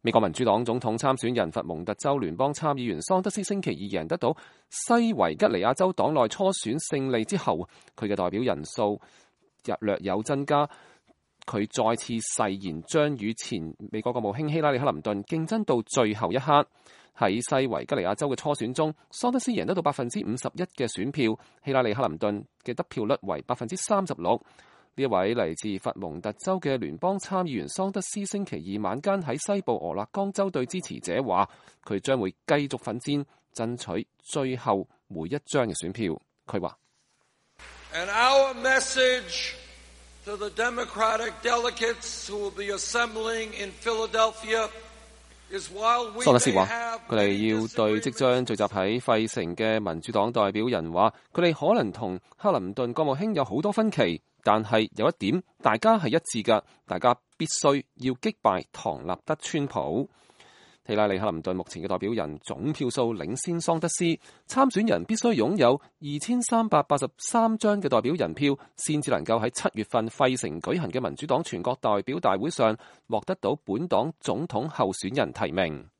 美國民主黨總統參選人佛蒙特州聯邦參議員桑德斯星期二贏得到西維吉尼亞州黨內初選勝利之後，佢嘅代表人數略有增加。佢再次誓言將與前美國國務卿希拉里克林頓競爭到最後一刻。喺西維吉尼亞州嘅初選中，桑德斯贏得到51%嘅選票，希拉里克林頓嘅得票率為36%。呢一位嚟自佛蒙特州嘅聯邦參議員桑德斯星期二晚間喺西部俄勒岡州對支持者話，佢將會繼續奮戰，爭取最後每一張嘅選票。佢話 ：And our message to the Democratic delegates who will be assembling in Philadelphia is while we 桑德斯話，佢哋要對即將聚集喺費城嘅民主黨代表人話，佢哋可能同克林頓國務卿有好多分歧。但係有一點，大家係一致嘅，大家必須要擊敗唐納德川普。希拉里克林頓目前嘅代表人總票數領先桑德斯，參選人必須擁有2383張嘅代表人票，先至能夠喺7月份費城舉行嘅民主黨全國代表大會上獲得到本黨總統候選人提名。